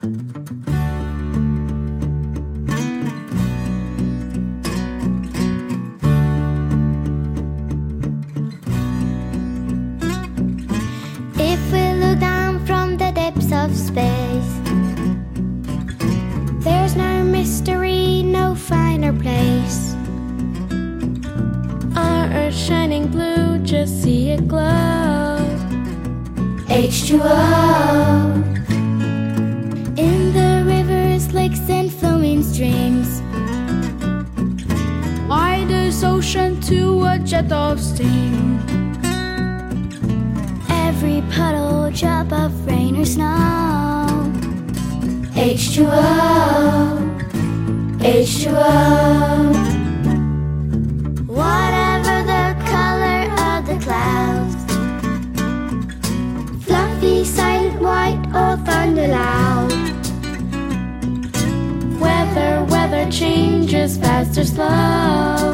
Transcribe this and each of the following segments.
If we look down from the depths of space, there's no mystery, no finer place. Our earth shining blue, just see it glow. H2O. In the rivers, lakes and flowing streams, wide as ocean to a jet of steam. Every puddle, drop of rain or snow. H2O, H2O. Whatever the color of the clouds, fluffy, silent, white, or thunder loud. Weather changes fast or slow.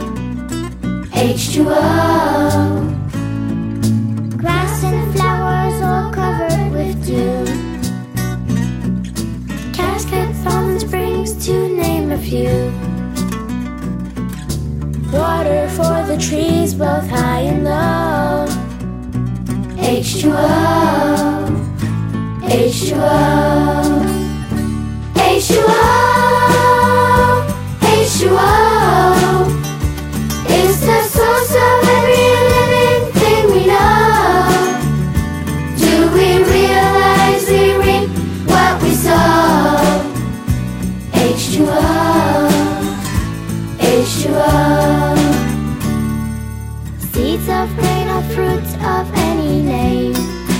H2O. Grass and flowers all covered with dew, cascade from springs to name a few. Water for the trees both high and low. H2O, H2O, H2O, H2O is the source of every living thing we know. Do we realize we reap what we sow? H2O, H2O. Seeds of grain or fruits of any name,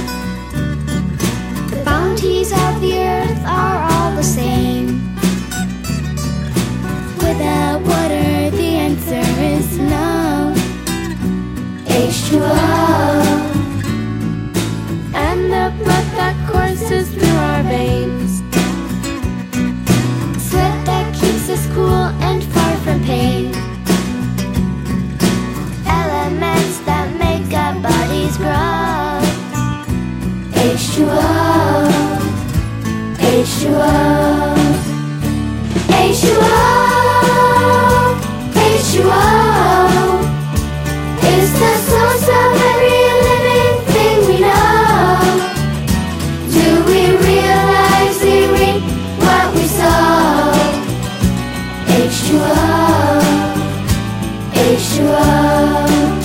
the bounties of the earth are all the same. Without water, the answer is no. H2O. And the blood that courses through our veins, sweat that keeps us cool and far from pain, elements that make our bodies grow. H2O, H2O, H2O, H2O is the source of every living thing we know. Do we realize we reap what we sow? H2O, H2O.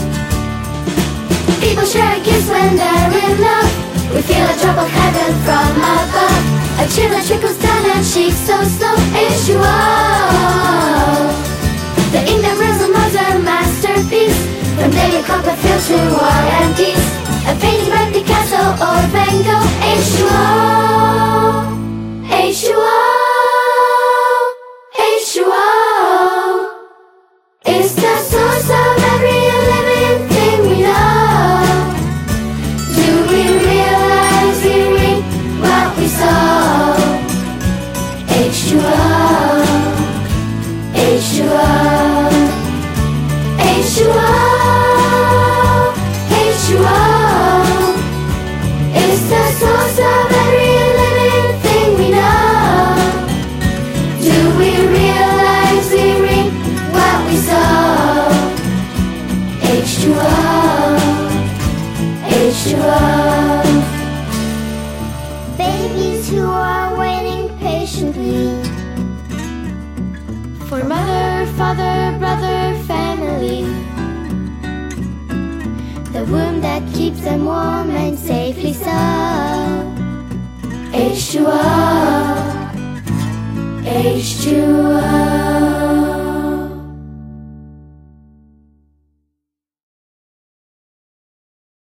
People share gifts when they're in love. We feel a drop of heaven from above. A chill that trickles down and shakes so slow. H2O. The ink that rules the most a masterpiece, from David Copperfield to War and Peace, a painting by Picasso or Van Gogh. H2O, H2O, H2O is the source of every living thing we know. Do we realize we reap what we sow? H2O, H2O, H2O, H2O is the source of every living thing we know. Do we realize we reap what we sow? H2O, H2O. Babies who are waiting patiently for mother, father, brother, family, the womb that keeps them warm and safely so. H2O, H2O.